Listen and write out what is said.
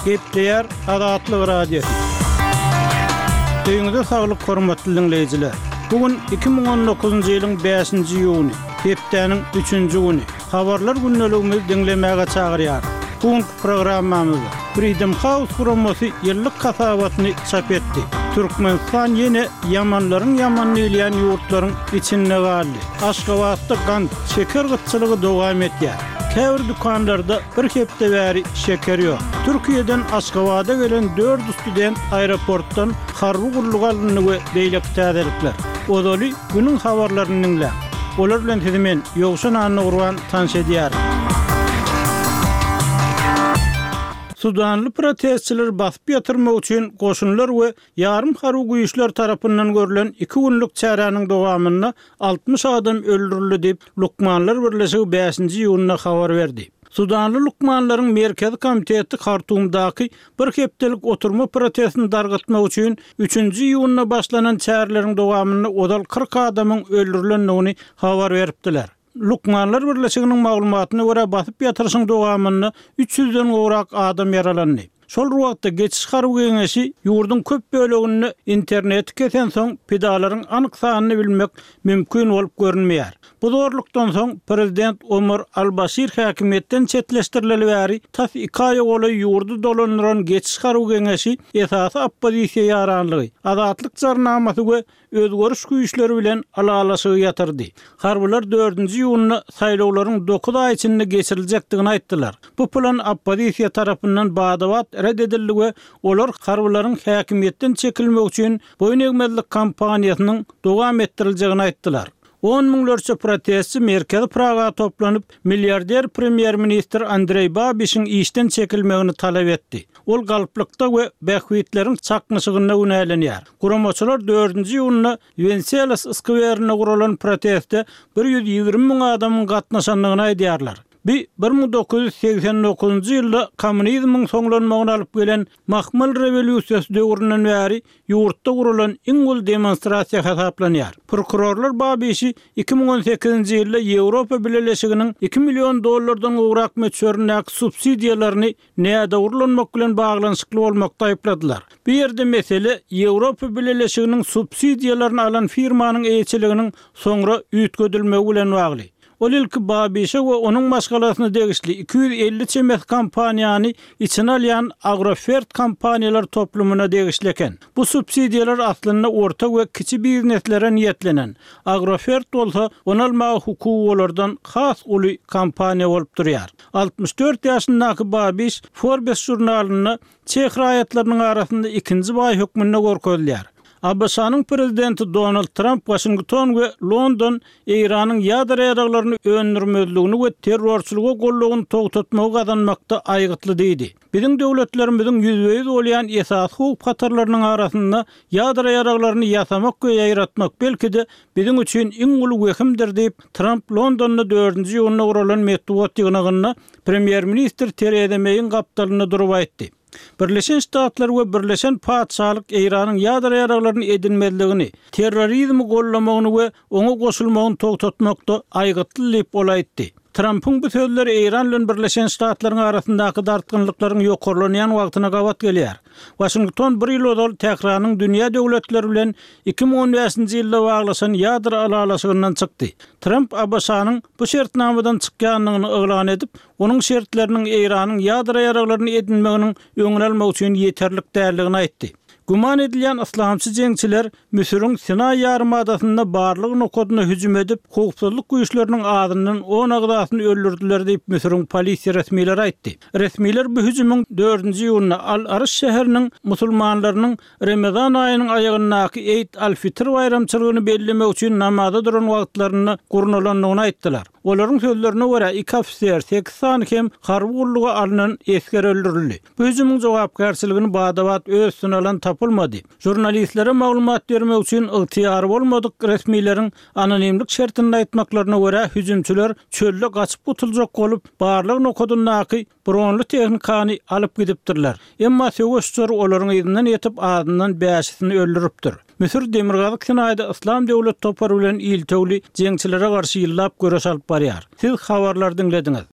Gepleyer Adatlyk Radio. Döýüňizde saglyk hormatly dinleýijiler. Bugün 2019-njy ýylyň 5-nji ýuny, hepdeniň 3-nji güni. Habarlar günneligimiz dinlemäge çagyrýar. Bugün programmamyzda Freedom House guramasy ýyllyk kasabatyny çap etdi. Türkmenistan ýene yamanlaryň ýamanlylýan ýurtlaryň içinde galdy. Aşgabatda gant, şeker gytçylygy dowam etýär. Käbir dukanlarda bir hepde bäri şeker ýok. Türkiýeden Aşgabada gelen 4 student aeroportdan harby gurlugy alyndy beýlek täzelikler. Odaly günüň habarlaryny dinle. Olar bilen hemen ýogşan anyny urwan tanış edýär. Sudanly protestçiler basyp ýatyrmak üçin goşunlar we ýarym harby güýçler tarapyndan görülen 2 günlük çäranyň dowamyna 60 adam öldürildi diýip Lukmanlar Birleşigi 5-nji ýylyna habar berdi. Sudanly Lukmanlaryň Merkezi Komiteti Hartumdaky bir hepdelik oturma protestini dargatmak üçin 3-nji ýylyna başlanan çärleriň dowamyny odal 40 adamyň öldürilendigini habar beripdiler. Lukmanlar Birleşiginiň maglumatyna görä basyp ýatyryşyň dowamyny 300-den gowrak adam yaralandy. Şol wagtda geçiş harby geňeşi ýurdun köp bölegini internet kesen soň pedalaryň anyk sanyny bilmek mümkin bolup görünmeýär. Bu zorlukdan soň Prezident Omar al-Bashir häkimetden çetleşdirileli bäri tas 2 aý goly ýurdu dolandyran geçiş harby geňeşi esasy oppozisiýa ýaranlygy, adatlyk jarnamasy we özgörüş güýçleri bilen alalaşygy ýatyrdy. Harbylar 4-nji ýylyny saýlawlaryň 9 aý içinde geçirilejekdigini aýtdylar. Bu plan oppozisiýa tarapyndan badawat reddedildi we olar harbylaryň häkimetden çekilmek üçin boýun kampaniýasynyň dowam etdirileceğini aýtdylar. 10 miňlerçe protestçi Merkezi Praga toplanyp milliarder premier minister Andrey Babişiň işden çekilmegini talap etdi. Ol galyplykda we bähwitleriň çaknyşygyna ünälenýär. Guramaçylar 4-nji ýylyna Venezuela skwerine guralan protestde 120 000 adamyň gatnaşandygyny aýdýarlar. 1989-njy ýylda kommunizmiň soňlanmagyna alyp gelen Mahmal rewolýusiýasy döwründen bäri ýurtda gurulan iň ul demonstrasiýa hesaplanýar. Prokurorlar Babişi 2018-nji ýylda Ýewropa Birleşiginiň $2 milyon gowrak meçhörnäk subsidiýalaryny näde urulanmak bilen baglanyşykly bolmakda aýpladylar. Bu ýerde mesele Ýewropa Birleşiginiň subsidiýalaryny alan firmanyň eýçiliginiň soňra üýtgedilmegi bilen bagly. Ol ilki Babişe we onuň maşgalasyna degişli 250 çemet kampaniýany içine alýan Agrofert kampaniýalar toplumuna degişli eken. Bu subsidiýalar aslynda orta we kiçi bizneslere niýetlenen. Agrofert bolsa onu almagy hukuky bolardan has uly kampaniýa bolup durýar. 64 ýaşyndaky Babiş Forbes jurnalyny Çeх raýatlarynyň arasynda 2-nji baý hökmüne görkezýär. Abasanyň prezidenti Donald Trump Washington we London Iranyň ýadra ýaraglaryny öndürmezligini we terrorçylyga gollugyny togtatmagy gazanmakda aýgytly diýdi. Biziň döwletlerimiziň ýüzbeýiz bolýan esas hukuk hatarlarynyň arasynda ýadra ýaraglaryny ýasamak we ýaratmak belki-de biziň üçin iň uly wehimdir diýip Trump Londonda 4-nji ýylyna guralan metbuat ýygynyna premier minister Theresa May'in gapdalyny durup aýtdy. Birleşen Ştatlar we Birleşen Paçalyk Iranyň ýadra ýaraglaryny edinmezligini, terrorizmi gollamagyny we oňa goşulmagyny togtatmakda aýgytly diýip aýtdy. Trump'ın bu sözleri İran bilen Birleşen Ştatlaryň arasyndaky dartgynlyklaryň ýokarlanýan wagtyna gabat gelýär. Washington bir ýyl odal Tehranyň dünýä döwletleri bilen 2015-nji ýylda baglaşan ýadra alalaşygyndan çykdy. Trump Abasanyň bu şertnamadan çykýanlygyny oglan edip, onuň şertleriniň Iranyň ýadra ýaraglaryny edinmeginiň öňüne almak üçin ýeterlik däldigini aýtdy. Guman edilýän islamçy jeňçiler Misiriň Sinay ýarymadasyna barlyk nokodyna hüjüm edip, hukukçylyk güýçleriniň adynyň 10 agdasyny öldürdiler diýip Misiriň polisiýa resmiýetleri aýtdy. Resmiýetler bu hüjümüň 4-nji ýylyna Al-Arish şäheriniň musulmanlarynyň Ramazan aýynyň aýagynaky Eid al-Fitr bayramçylygyny bellemek üçin namaza duran wagtlaryny gurnalandygyny aýtdylar. Olaryň sözlerine görä 2 ofisier 8 sany hem harby gurlugy alynan esker öldürildi. Bu hüjümüň jogapkärçiligini badawat öz sunalan tapylmady. Jurnalistlere maglumat bermek üçin ygtyýary bolmadyk resmiýetlerin anonimlik şertini aýtmaklaryna görä hüjümçüler çölde gaçyp gutuljak bolup barlyk nokodynaky bronly tehnikany alyp gidipdirler. Emma söwüşçüler olaryň ýygynyň ýetip adyndan bäşisini öldüripdir. Misir Demirgazyk Sinaýda Islam döwlet topary bilen iltewli jeňçilere garşy ýyllap göreş alyp barýar. Siz habarlar dinlediňiz.